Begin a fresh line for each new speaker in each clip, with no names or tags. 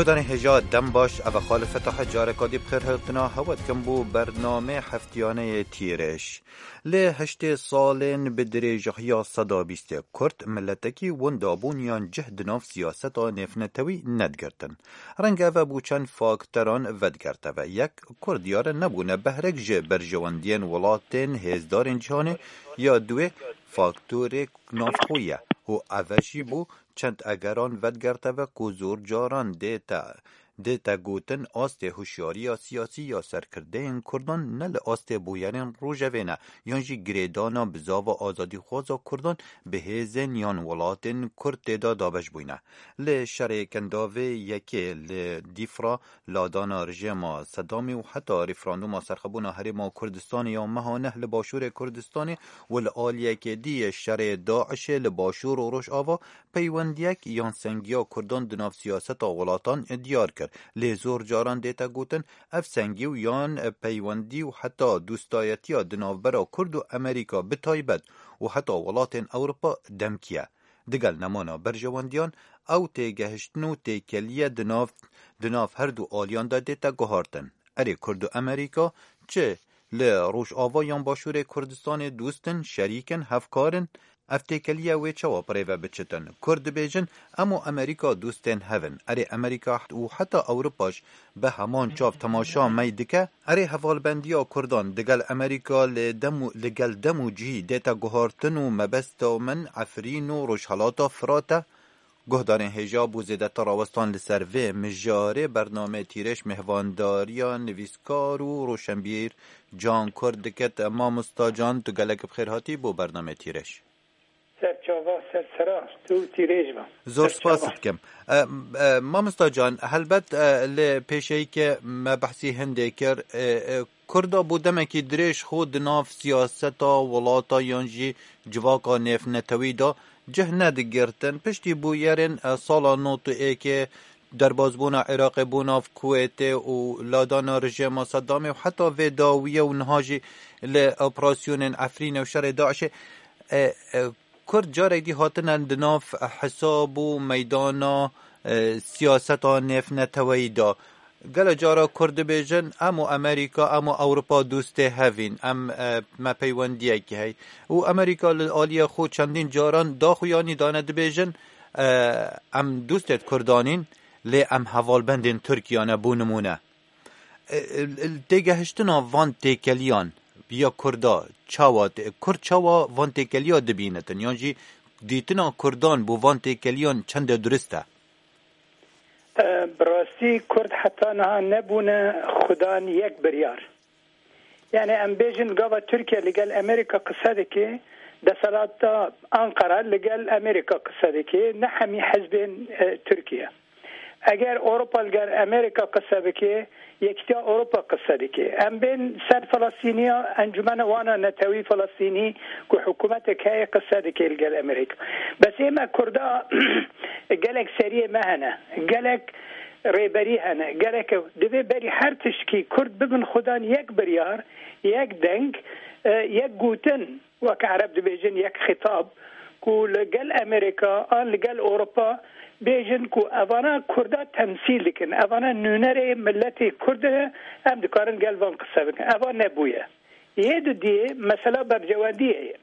گودان هجا دم باش او خال فتح جارکادی بخیر هلتنا هود کم بو برنامه هفتیانه تیرش لی هشت سالین بدریجه یا صدا بیست کرد ملتکی وندابون یان جهد ناف سیاستا نفنتوی ندگرتن رنگ او بو چند فاکتران ودگرته و یک کردیار نبونه بهرک جه برجواندین ولاتین هزدارین جهانه یا دوی فاکتور نافخویه و اوشی بو چند اگران ودگرته و کزور جاران دیتا گوتن آست هوشیاری سیاسی یا سرکرده این کردان نل آست بویرین روژوینه یانجی گریدانا بزاو آزادی خوازا کردان به هزین یان ولاتن کرد دیدا دابش بوینه لی شرکنداوه یکی لی دیفرا لادانا رژیما صدامی و حتی ریفراندوم سرخبونا هریما کردستان یا مهانه لباشور کردستانی و لآلیه که دی شر داعش لباشور و روش آوا پیوندیک یان سنگیا کردان دناف سیاست ولاتان دیار کرد لی زور جاران دیتا گوتن اف سنگی و یان پیوندی و حتی دوستایتی دناف برا کرد و امریکا بتایبد و حتی ولاتن اوروپا دمکیه دگل نمانا برجواندیان او تیگهشتن و تیکلیه دناف هر دو آلیان دا دیتا گوهارتن اری کرد و امریکا چه لی روش آوایان باشور کردستان دوستن شریکن هفکارن افتیکلیه وی چوا پریوه بچتن کرد بیجن اما امریکا دوستن هون اری امریکا و حتی اوروپاش به همان چاف تماشا میدکه اری حوالبندیا کردان دگل امریکا لگل دمو جی دیتا گوهارتن و مبستا من عفرین و روشحالاتا فراتا گهدارین هجاب و زیده تراوستان لسروه مجاره برنامه تیرش مهوانداریا نویسکار و روشنبیر جان کردکت مامستا جان تو گلک بخیرهاتی بو برنامه تیرش زور سپاست کم مامستا جان هلبت لپیشهی که ما بحثی هنده کر کردا بودمه که دریش خود ناف سیاستا ولاتا یانجی جواکا نف نتوی دا جه ندگرتن پشتی بویرن سالا نوتو ای که در بازبونا عراق بونا کویت و لادانا رژیم صدامه و حتی ویداویه و نهاجی لأپراسیون افرین و شر داعش کرد جاره دی هاتن اندناف حساب و میدانا سیاستا نف نتوی دا گل جارا کرد بیجن امو امریکا امو اوروپا دوسته هفین ما پیوندیه که هی و امریکا لآلیه خود چندین جاران دا خویانی داند بیجن ام دوستت کردانین لی ام حوالبندین ترکیانه بونمونه تیگهشتنا وان تیکلیان بیا کردا کرد چاوا وان تیکلیا دبینتن یعنی دیتنا کردان بو وان تیکلیان چند درسته
براستی کرد حتی نه نبونه خدان یک بریار یعنی ام بیجن گاوا ترکیه لگل امریکا قصده که دسالات انقره لگل امریکا قصده که نه همی حزب ترکیه اگر اروپا لگر امریکا قصده که یکتا اروپا قصده که ام بین سر فلسطینیا انجمن وانا نتوی فلسطینی که حکومت که قصده که لگر امریکا بس ایما کردا گلک سریع مهنه گلک ریبری هنه گلک دوی بری هر تشکی کرد ببن خدان یک بریار یک دنگ یک گوتن وک عرب دبیجن یک خطاب که لگل امریکا آن لگل اروپا بیجن کو اوانا کردا تمثیل کن اوانا نونر ملت کرد هم دکارن گلوان قصه بکن اوانا نبویه یه دو دیه مسئله برجواندیه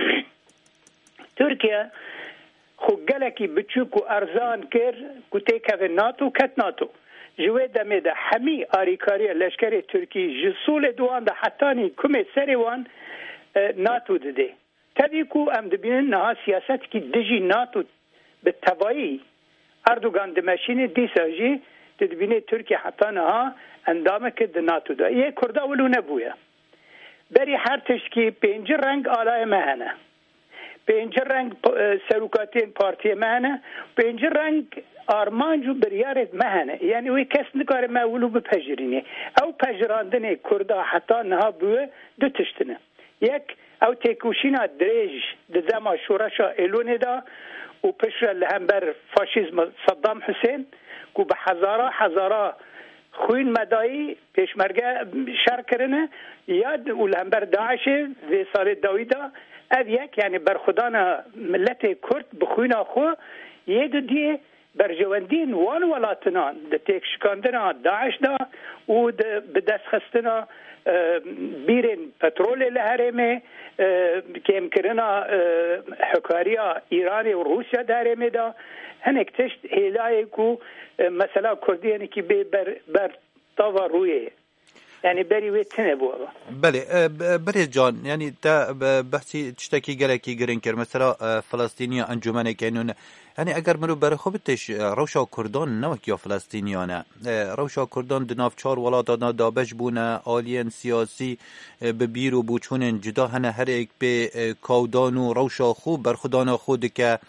ترکیه خو گلکی بچوک و ارزان کر کو تیکه ناتو کت ناتو جوه دمه ده همی آریکاری لشکر ترکی جسول دوان ده حتانی کمی سری وان ناتو ده تبی کو ام دبینن نها سیاست کی دجی ناتو به توایی اردوغان دمشین دیساجی تدبینه ترکیه حتی نها اندامه که ده ناتو ده یه کرده ولو نبویه بری هر تشکی پنج رنگ آلای مهنه پنج رنگ سروکاتین پارتی مهنه پنج رنگ آرمانجو بریارت مهنه یعنی وی کس نکاره مولو بپجرینه او پجراندنه کرده حتی نها بوه دو تشتنه یک او تیکوشینا دریج ده زما شورشا ایلونه دا و پشر لهمبر فاشیزم صدام حسین کو به هزارا خوین مدایی پیشمرگه شر کرنه یاد و لهمبر داعش وی سال داویدا او یک یعنی برخودان ملت کرد بخوین آخو یه دو دیه برجواندین وان ولاتنا د تک شکاندنا داعش دا و بدست خستنا بیرین پترول لهرمه کم کرنا حکاریا ایران و روسیا دارمه دا هنک تشت هلای کو مثلا کردیانی که بر طاوا رویه یعنی بری ویتنه بوده.
بله جان یعنی تا بحثی تشتکی گلکی گرین کر مثلا فلسطینی انجمن کنون یعنی اگر مرو بر خوبتش روشا کردان نوک یا فلسطینیانه روشا کردان دناف چار ولادانا دابش بونه آلین سیاسی به بیر و بوچونن جدا هنه هر ایک به کودان و روشا خوب بر خدانا خود که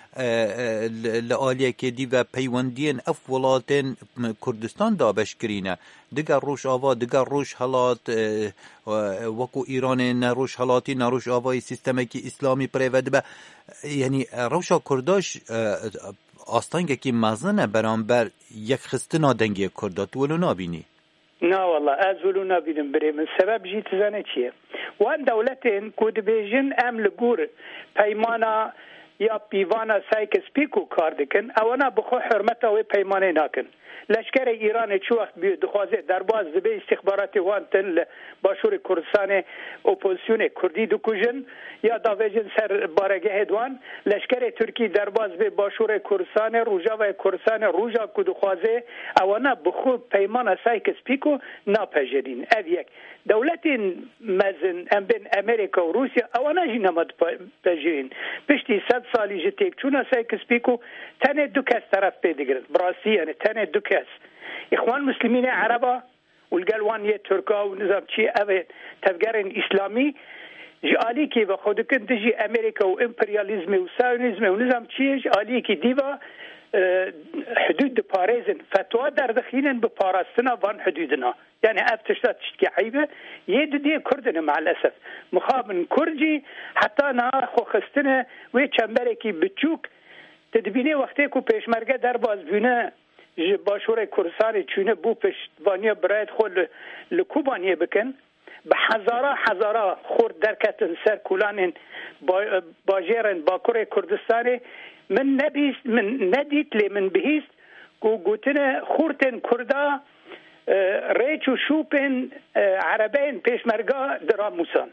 لآلیه که دی و پیوندین اف ولاتن کردستان دابش کرینه دیگر روش آوا دیگر روش حالات وکو ایران نروش حالاتی نروش آوای سیستمی که اسلامی پریود به یعنی روشا کرداش آستانگه که مزنه برانبر یک خستنا دنگی کردات ولو نابینی
نه والله از ولو نبیدم بریم سبب جیت زنه چیه وان دولتین کود بیجن ام لگور پیمانا یا پیوانا سایکس پیکو کار دکن اونا بخو حرمت او پیمانه ناکن لشکر ایران چه وقت بیو دخوازه درباز دبی استخبارات وانتن باشور کردستان اپوزیسیون کردی دکوژن یا داویجن سر بارگه دوان لشکر ترکی درباز به باشور کردستان روجا و کردستان روجا کو دخوازه اونا بخو پیمان سایکس پیکو ناپجرین او یک دولت مزن ام بین امریکا و روسیا اونا جی نماد پجرین پشتی 100 سالی جی تک چون سایکس پیکو تنه دو کس طرف پیدگرن براسی یعنی تنه دو کس اخوان مسلمین عربا والقلوان يه تركا ونظام شيء أبد تفجر إسلامي جالي كي بخود كنت تجي أمريكا وإمبرياليزم وسايونيزم ونظام شيء جالي كي ديبا حدود باريزن فتوى در دخيلن ببارستنا وان حدودنا يعني أفتشتات تشتكي عيبة يدي كردنا مع الأسف مخابن كرجي حتى أنا خو خستنا ويتشمبركي بتشوك تدبيني وقتكو بيشمرقة در باز بينا باشور کردستان چونه بو پشتوانی برایت خود لکوبانی بکن به هزارا خورد درکتن سر کولان باجرن باکور کردستان من ندیت لی من بهیست گوتن خورتن کردا ریچ و شوپن عربین پیشمرگا دراموسان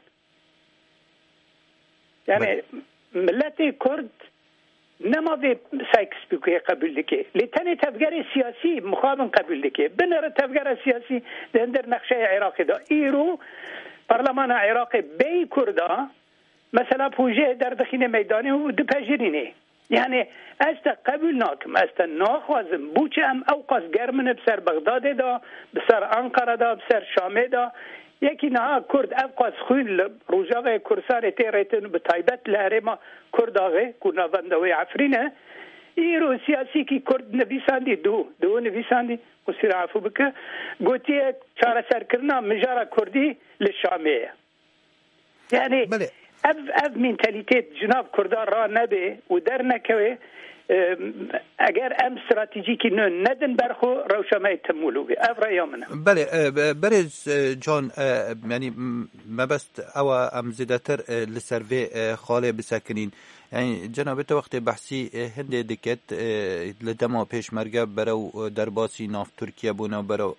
یعنی ملت کرد نما به سایکس پیکوی قبول دکه لیتنی تفگر سیاسی مخابن قبول دکه بنر تفگر سیاسی در نقشه عراق دا ایرو پارلمان عراق بی کردا مثلا پوجه در دخین میدانی و دو پجرینه یعنی است قبول ناکم است ناخوازم بوچه ام اوقاس گرمن بسر بغداد دا بسر انقره دا بسر شامه دا یکی نه کرد افقاس خوین روجاوه کردستان تیرتن به تایبت لهرما کرداوه کوناوندوی عفرینه ایرو سیاسی کی کرد نویساندی دو نویساندی قصیر عفو بکه گوتی چاره سر کرنا مجارا کردی لشامه یعنی اف منتالیتیت جناب کردار را نبه و در نکوه اگر ام استراتژیکی ندن برخو روشمه تمولو بی اف رأی منه
بله برز جان یعنی مبست او ام زیدتر لسروی خاله بسکنین یعنی جنابت وقت بحثی هنده دکت لدما پیش مرگه برو درباسی ناف ترکیه بونا برو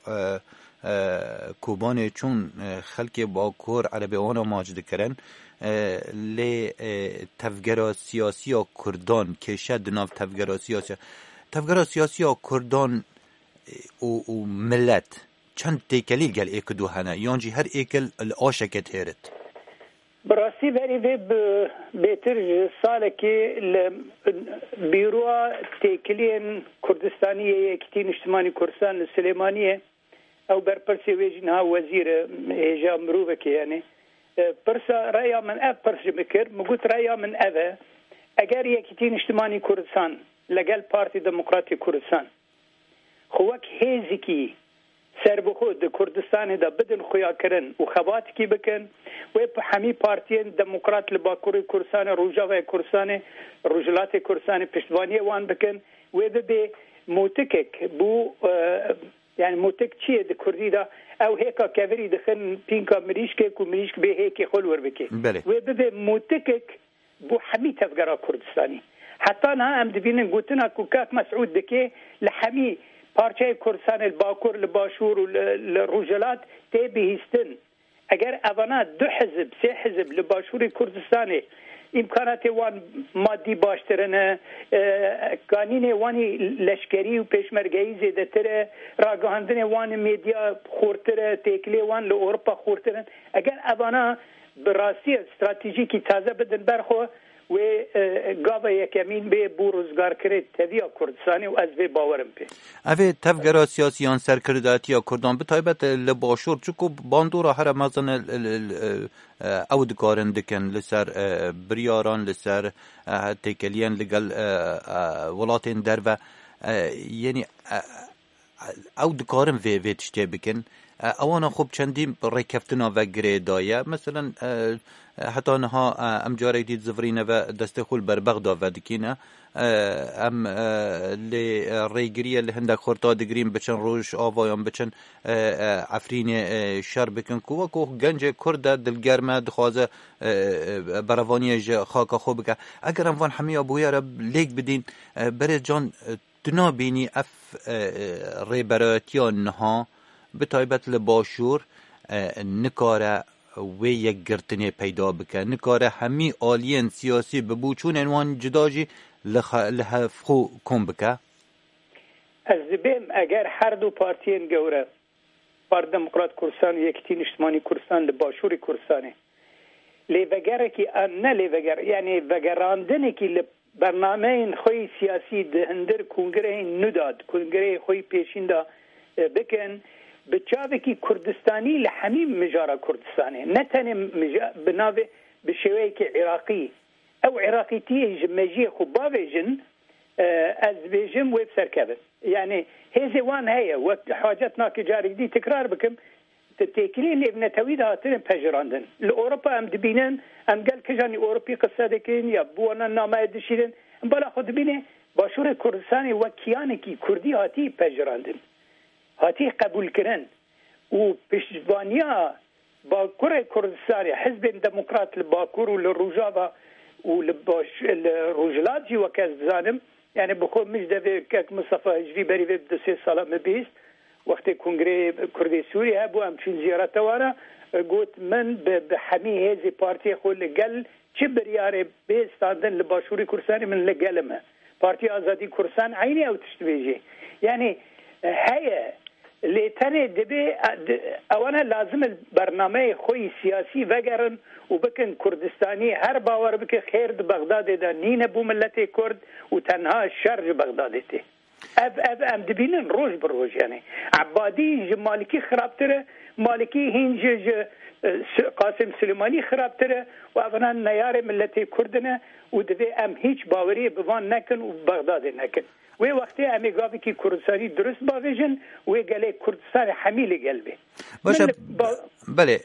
کوبان چون خلق با کور عربی آنا ماجد کرن لی تفگرا سیاسی و کردان که شد ناف تفگرا سیاسی و کردان و ملت چند تیکلی گل ایک دو هنه یانجی هر ایکل الاشکت هیرت
براستی بری بهتر ساله که بیروا تیکلین کردستانیه یکتین اجتماعی کردستان سلیمانیه او برپرسی ویجنها وزیر هجا مروبه که یعنی پرسا رأیا من اف پرس بکر مگوت رأیا من اوه اگر یکتین اجتماعی کردستان لگل پارتی دموکراتی کردستان خوک هیزی کی سر بخود کردستان دا بدن خویا کرن و خبات کی بکن و همی پارتین دموکرات لباکوری کردستان روجاوه کردستان روجلات کردستان پشتوانی وان بکن و به موتکک بو يعني موتك چیه د کردی دا او هيكا كافري دخن بينكا مريشكه كو مريشك به هيك خلور بكي و به موتكك بو حمي تفجر كردستاني حتی نه ام دبینن گوتنا کوکاک مسعود دکه لحمی پارچه کردستان الباکور لباشور و لروجلات تی بهیستن اگر اونا 2 حزب 3 حزب لباشور کردستان امکانات وان مادی باشترنه قانون وانی لشکری و پیشمرگی زیاده تره راگهاندن وان میدیا خورتره تکلی وان لأوروپا خورترن اگر اونا براستی استراتژیکی تازه بدن برخو و گاوا یکمین به بوروزگار کرد تدیا کردستانی و از به باورم به
اوه تفگرا سیاسیان سرکرداتی یا کردان به طایبت لباشور چکو باندورا هر مازن او دکارن دکن لسر بریاران لسر تکلیان لگل ولاتین در و یعنی او دکارن وی تشتی بکن اوانا خوب چندیم ریکفتنا و گریدایا مثلا حتی نها ام جاری دید زفرینه و دستخول بر بغدا و دکینه ام لی ریگریه لهندک خورتا دگریم بچن روش آوایان بچن عفرین شر بکن کو گنج کرده دلگرمه دخوازه بروانی خاکا خوب که اگر ام وان حمی ابویا را لیک بدین بره جان دنا بینی اف ریبراتیان نها به طایبت لباشور نکاره و یک گرتنی پیدا بکن نکاره همی آلین سیاسی ببوچون انوان جداجی لحفخو کن بکن
از بیم اگر هر دو پارتین گوره پارت دموکرات کردستان یکتین اجتماعی کردستان لباشور کردستانه لیوگره که نه لیوگر یعنی وگراندنه که برنامه این خوی سیاسی دهندر کنگره نداد کنگره خوی پیشین دا بکن بچاوه که کردستانی لحمیم مجارا کردستانه نه تنه بناوه بشوهی که عراقی او عراقی تیه مجیه خوباوه جن از بیجم ویب سرکبت یعنی هزه وان هیا وقت حاجتنا که جارک دی تکرار بکم تتکلی لیب نتوید هاتن پجراندن لأوروپا هم دبینن هم گل کجانی اوروپی قصه دکن یا بوانا نامه دشیدن بالا خود بینه باشور کردستانی و کیانه کی کردی هاتی پجراندن هاتی قبول کردن و پشتوانیا باکور کردستانی حزب دموکرات لباکور و لروجاوا و لروجلات جی وکاز زانم یعنی بخور مش دوی که مصطفى هجری بری به 2-3 ساله مبیست وقتی کنگره کردی سوریه بو همچین زیارت واره گوت من به حمی هزی پارتی خود لگل چه بریاره بیستاندن لباشوری کردستانی من لگلمه پارتی آزادی کردستان عینی او تشتبیجی یعنی هیه لیتنه دبی اوانا لازم برنامه خوی سیاسی وگرن و بکن کردستانی هر باور بکن خیر د بغداد ده نینه بو ملت کرد و تنها شر بغداد ده ام دبینن روز بر روز یعنی عبادی مالکی خرابتره مالکی هنج قاسم سلیمانی خرابتره و اوانا نیار ملت کردنه و دوی ام هیچ باوری بوان نکن و بغداد نکن و وقتی امی گاوی که کردستانی درست باویجن و گله کردستان حمیل گلبه
باشه بله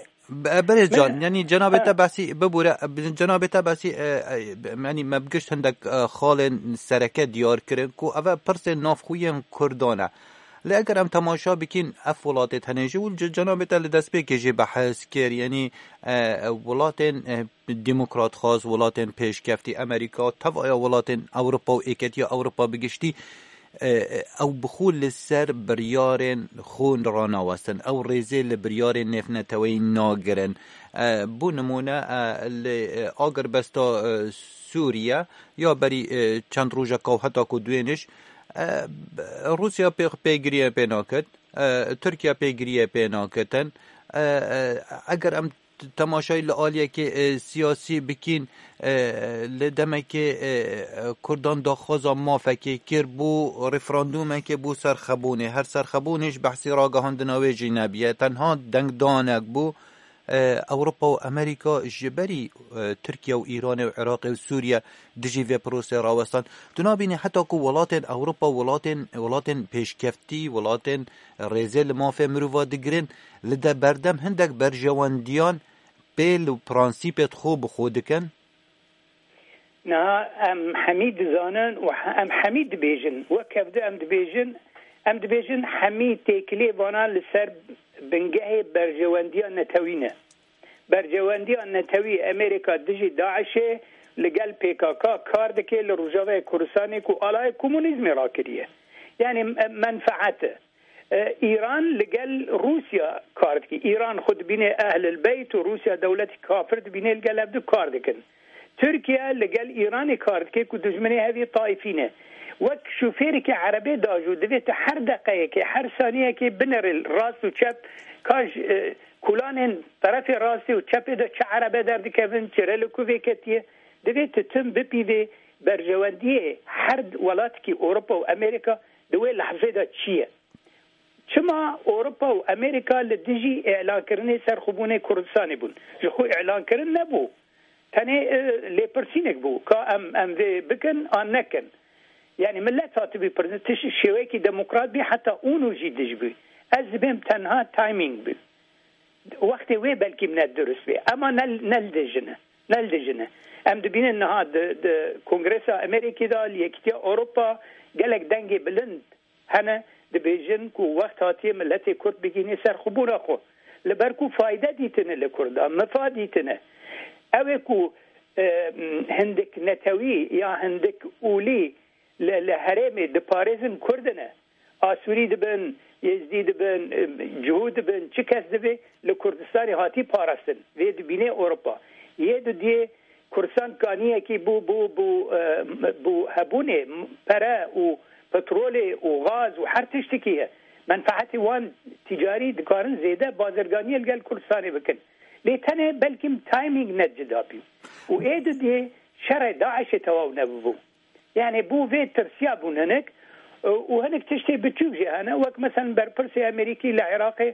بله جان یعنی جناب تبسی ببوره جناب تبسی یعنی مبگشت هندک خال سرکه دیار کرن کو اوه پرس نافخویم کردانه لأگر هم تماشا بکین اف ولات تنجی و جناب تا لدست بکجی بحث کر یعنی ولات دموکرات خاص ولات پیشکفتی امریکا توایا ولات اوروپا و ایکتی اوروپا بگشتی او بخول لسر بریارن خون رانا وستن او ریزه لبریارن نفنتوی ناگرن بو نمونه آگر بستا سوریا یا بری چند روژا که حتی که دوینش روسیا پیگریه پیناکت ترکیه پیگریه پیناکتن اگر ام تماشای لعالیه که سیاسی بکین لدمه که کردان داخوزا مافکه کر بو رفراندومه که بو سرخبونه هر سرخبونش بحثی راگهاندناوی جنبیه تنها دنگ دانک بو اوروپا و امریکا جبری ترکیه و ایران و عراق و سوریه دجی و پروسه راوستان تنابینه حتی که ولات اوروپا ولات پیشکفتی ولات ریزل مافه مروفا دگرین لده بردم هندک برجواندیان بیل و پرانسیپت خوب خودکن
نه ام حمید زانن و ام حمید بیجن و کفده ام دبیجن حمید تکلی وانا لسر بنگه برجواندیان نتوینه برجواندیان نتوی امریکا دجی داعشه لگل پیکاکا کار دکه لروجاوه کردستانی که آلای کمونیزم را کریه یعنی منفعت ایران لگل روسیا کار دکی ایران خود بینه اهل البیت و روسیا دولت کافر بینه لگل عبدو کار دکن ترکیه لگل ایران کار دکی که دجمنه هذه طائفینه وک شوفیری که عربی داجو دویت هر دقیقه که هر ثانیه که بنر راست و چپ کاش کلان طرف راستی و چپ دا چه عربی در دکوین چه رلکوی کتیه دویت تم بپیوه برجواندیه هر ولات که اروپا و امریکا دوی لحظه دا چیه چما اروپا و امریکا لدیجی اعلان کرنه سرخوبونه کردستانی بون جخو اعلان کرن نبو تنه لیپرسینک بو که ام بکن آن نکن يعني ملت هاتبي برزنتش شويكي ديمقراط بي حتى اونو جي دجبي از بهم تنها تايمينج بي وقت وي بلكي من الدرس بي اما نلدجنه ام دبين انها كونغرس امريكي دا ليكتي اوروبا قالك دنگي بلند هنا دبيجن كو وقت هاتي ملت كرد بيجيني سر خبور اخو لبركو فايده ديتنه لكرد مفاديتنه اوكو هندك نتوي يا هندك اولي لهرمي دپاريزن كردنه آسوري دبن يزدي دبن جهود دبن چه کس دبه لكردستان هاتي پارستن وی دبینه اوروپا یه دي كردستان کانیه که بو هبونه پره و پترول و غاز و هر تشتكيه منفعت وان تجاري دكارن زيده بازرگاني الگل كردستان بكن ليتنه بلكم تايمينج نجدابي و ايدو دي شرع داعش تواو نبو يعني بو في ترسيا بوننك وهنك تشتي بتشوفي انا وك مثلا بربرسي امريكي لعراقي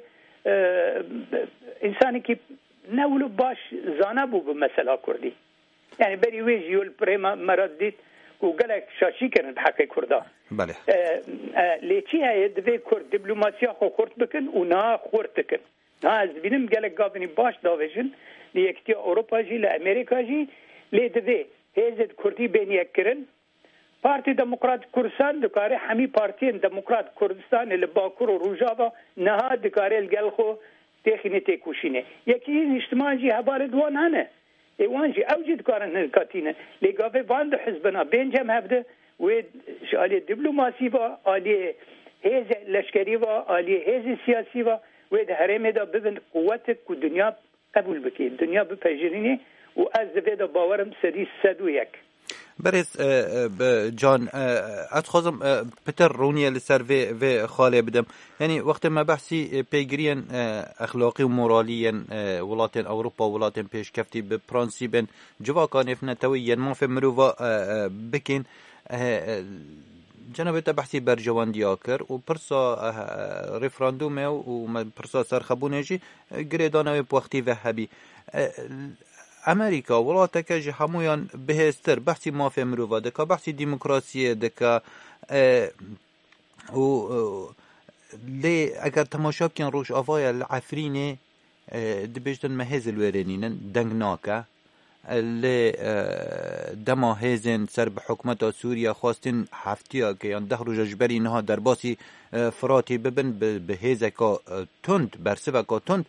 انساني كي نولو باش زانبو بمسألة كردي يعني بري ويجيو البريما مرديت وقالك شاشي كان بحكي كردا
بله
ليتي هي دبي كرد دبلوماسيا خو خورت بكن ونا خورتكن ناز بينم قالك قابني باش دافيجن ليكتي اوروبا جي لامريكا جي لي دبي هيزد كردي بين يكرن پارتی دموکرات کردستان دکاره همی پارتی دموکرات کردستان لباکور و روجاوا نها دکاره الگلخو تخینه تکوشینه یکی این اجتماع جی هبار دوان هنه ایوان جی اوجی دکارن هنکاتینه لگاوه واند حزبنا بینجم هفته و آلی دیپلوماسی و آلی هیز لشکری و آلی هیز سیاسی و ده هرمه دا ببین قوتک و دنیا قبول بکی دنیا بپجرینه و از دوی دا باورم سری 101
برز جان اتخوزم پتر رونیه لسر و خاله بدم يعني وقت ما بحثي بيجريان اخلاقي وموراليا ولاتين اوروبا ولاتين بيش كفتي ببرانسيبن جوا كان يفنتويا ما في مروفا بكين جناب بحثي برجوان دياكر وبرسا ريفراندوم وبرسا سرخبونجي گريدانوي بوقتي وهبي امریکا ولاتک جه همویان بهستر بحثی مافی مروفا دکا بحثی دیموکراسی دکا لی اگر تماشا بکن روش آفای العفرینه دبیجتن مهز الورنینن دنگ ناکه لی دما هزن سر بحکمت سوریا خواستن هفتیا که یان ده روز جبری نها در باسی فراتی ببن بهزکا تند برسوکا تند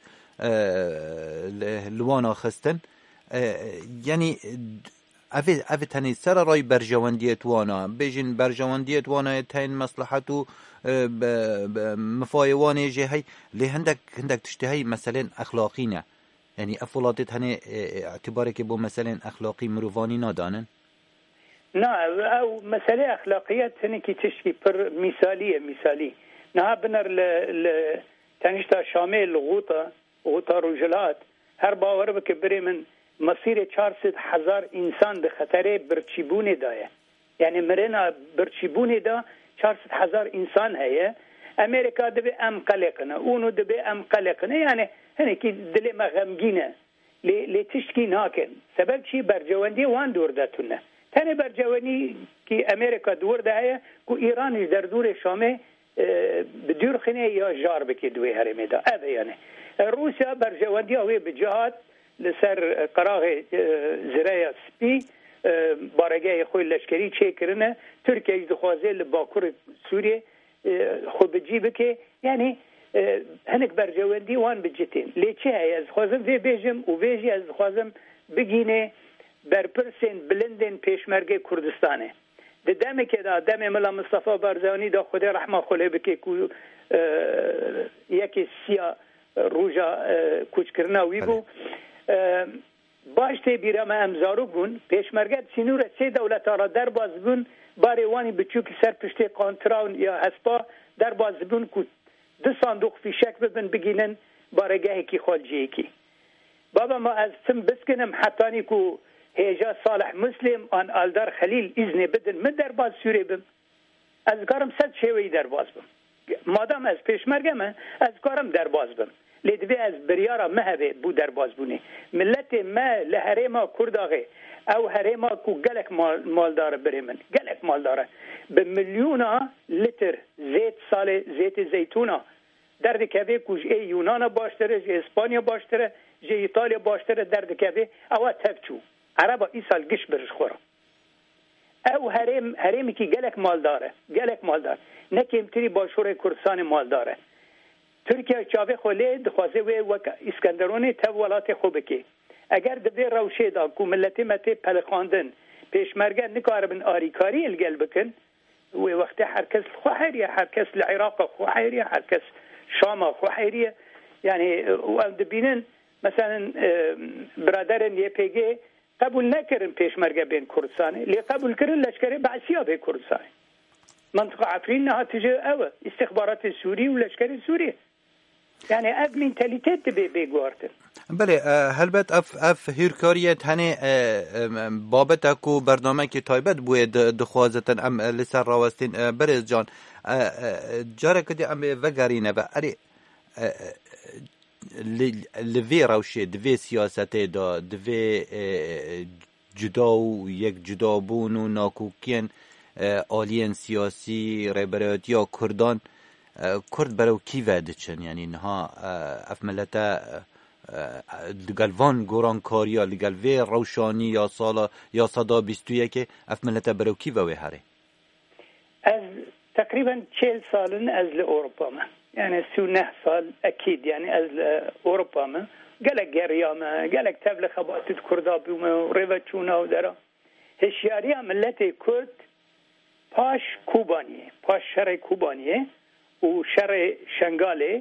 لوانا خستن یعنی اوه تنی سر رای برجواندیت وانا بیجین برجواندیت وانا تین مصلحتو مفایوانه جه هی لی هندک تشتهی مثلا اخلاقی نه یعنی افولاتت هنی اعتباره که بو مثلا اخلاقی مروفانی نادانن
نه او مسئله اخلاقیت هنی که تشکی پر مثالی نه بنر تنشتا شامل غوطا رجلات هر باور بکبری من مصير 400,000 انسان ده خطر برچیبونه دایه یعنی مرنا برچیبونه دا 400,000 انسان هي امریکا ده به ام قلقنه اونو ده به ام قلقنه یعنی هنه کی دل ما غمگینه لی تشکی ناکن سبب چی برجواندی وان دور داتونه تنه برجوانی کی امریکا دور ده هي کو ایران در دور شامه بدور خنه یا جار بکی دوی هرمه دا اوه یعنی روسیا برجواندی اوی بجهاد لسر قراغ زراعه سپی بارگاه خوی لشکری چه کرنه ترکیه دخوازه لباکور سوریه خود بجیبه که یعنی هنک برجواندی وان بجتین لیچه هی از خوازم وی بیجم و ویجی از خوازم بگینه برپرسین بلندین پیشمرگ کردستانه ده دمه که دا دم ملا مصطفی بارزانی دا خود رحمه خله بکه که یکی سیا روژا کوچ کرنا وی بو باشته بیرام امزارو بون پیشمرگت سینور سه دولت را در باز بون باریوانی بچوک سر پشته کانتراون یا هسپا در باز بون که 2 صندوق فیشک ببن بگینن بارگاه کی خالجی کی بابا ما از تم بسکنم حتانی که هیجا صالح مسلم آن آلدار خلیل ایزنه بدن من در باز سوره بم از کارم 100 شوی در باز بم مادام از پیشمرگم از کارم در باز بم لیدوی از بریارا مهبه بو در باز بونه ملت ما لحرما کرداغه او حرما کو گلک مالدار بریمن گلک مالداره به میلیونا لیتر زیت سال زیت زیتونا درد کبه کوج یونان باشتره جه اسپانیا باشتره جه ایتالیا باشتره درد کبه او تفچو عربا ای سال گش برش خورا او حرمی که گلک مالداره نکیمتری باشور کردستان مالداره ترکیه چاوه خوله دخوازه و اسکندرونه تا ولات خوبه که اگر دبی روشه دا که ملتی متی پلخاندن پیشمرگه نکاربن آریکاری الگل بکن و وقتی هر کس خوحیریه هر کس لعراق خوحیریه هر کس شام خوحیریه یعنی و دبینن مثلا برادرن یه پیگه قبول نکرن پیشمرگه بین کردستانه لی قبول کرن لشکره بعثیه به کردستانه منطقه عفرین نهاتجه اوه استخبارات سوری و لشکر سوری یعنی اف منتالیتت به گوارتن
بله هلبت اف هیرکاریت هنه بابت اکو برنامه که تایبت بوید دخوازتن ام لسر راوستین برز جان جاره کدی ام وگرینه و اری لوی روشه دوی سیاسته دا دوی جدا و یک جدا بون و ناکوکین آلین سیاسی ریبرایت یا کردان کرد برو کی وعده چن یعنی نها اف ملتا لگلوان گوران کاریا لگلوی روشانی یا سالا یا صدا 21 اف ملتا برو کی ووی هره
از تقریبا 40 سالن از اروپا ما يعني 39 سال اكيد يعني از اوروبا ما قالك جريامه قالك تبلغ خبات الكردا بما ريفاتشونا ودرا هشياريا ملتي كرد باش كوبانيه باش شرع كوبانيه وشرع شنغالي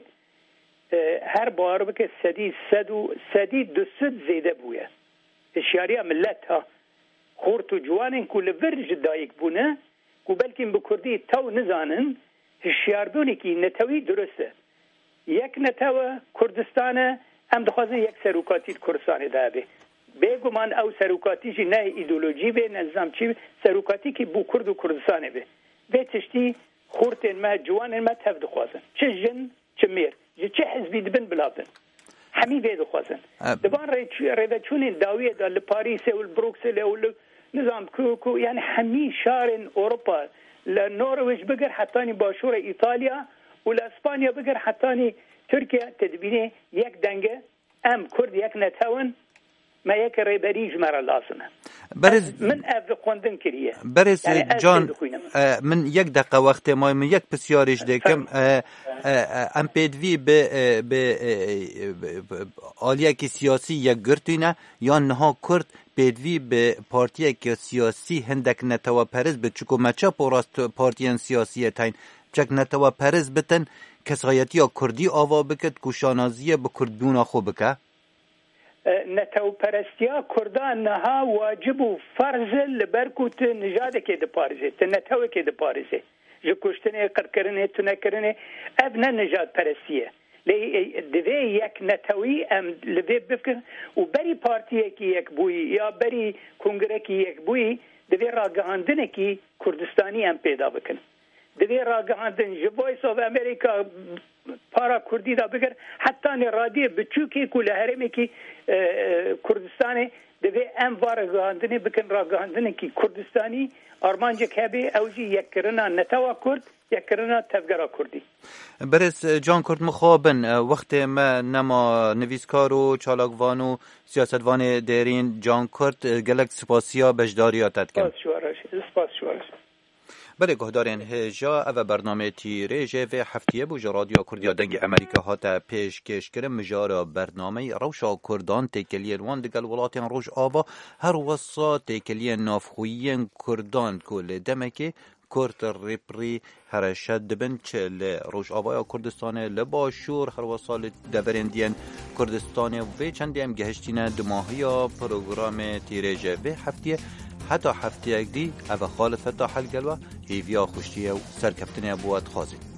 هر بار بك سدي دسد زيده بويا هشياريا ملتها خورتو جوانن كل فرج دايك بونه وبلكن بكردي تو نزانن هشیاردونی که نتوی درسته یک نتوه کردستانه هم دخوازن یک سروکاتی کردستانه ده بگو من او سروکاتی جی نه ایدولوژی به نظام چی سروکاتی که بو کرد و کردستانه به تشتی خورتن ما جوانن ما تف دخوازن چه جن چه میر چه حزبی دبن بلابن همی به دخوازن دبان ریدچون داویه دا لپاریس و البروکسل و نظام کو یعنی همی شارن اوروپا لنرويج بقر حتاني باشور إيطاليا والأسبانيا بقر حتاني تركيا تدبيني يك دنجة أم كرد يك نتاون ما يك ريبريج مرة لازمة
برز
من أفقوندن كريه
برز يعني جان من يك دقة وقت ما من يك بسيارش دكم ام پیدوی به آلیه که سیاسی یک گرتینه یا نها کرد پیدوی به پارتیه که سیاسی هندک نتوا پرز به چکو مچه پوراست پارتیان سیاسی تاین چک نتوا پرز بتن کسایتی یا کردی آوا بکد کشانازیه به کردبونا خوب بکه
نتو پرستیا کردان نها واجب و فرض لبرکوت نجاده که ده پارزه تنتوه که ده پارزه جو کشتنه قرکرنه تنکرنه ابنا نجات پرستیه دوی یک نتوی ام لبی بفکر و بری پارتیه که یک بوی یا بری کنگره که یک بوی دوی راگهاندنه که کردستانی هم پیدا بکن دوی راگهاندن جو وایس آف امریکا پارا کردی دا بگر حتی رادیه بچوکی که لحرمی که کردستانی دوی ام راگهاندنه بکن راگهاندنه که کردستانی آرمانجه که به اوجی یک کرنا نتوا کرد یک کرنا تفگرا کردی
برس جان کرد مخابن وقت ما نما نویسکار و چالاکوان و سیاستوان دیرین جان کرد گلک سپاسیا بجداریاتت کن
سپاس شوارش
بله گهدارین هجا او برنامه تیریجه و هفتیه بو رادیو کردیا دنگ امریکا هاتا پیشکش کرد مجارا برنامه روشا کردان تکلیه وان دگل ولاتین روش آوا هر وصا تکلیه نافخویین کردان کل دمکه کرد ریپری هرشد دبن چه لروش آوایا کردستان لباشور هر وصال دورندین کردستان و چندی هم گهشتینه دماهیا پروگرام تیریجه و هفتیه حتی هفته یک دی او خالف فتح الگلوه هیویا خوشتیه و سرکفتنه بواد خوازی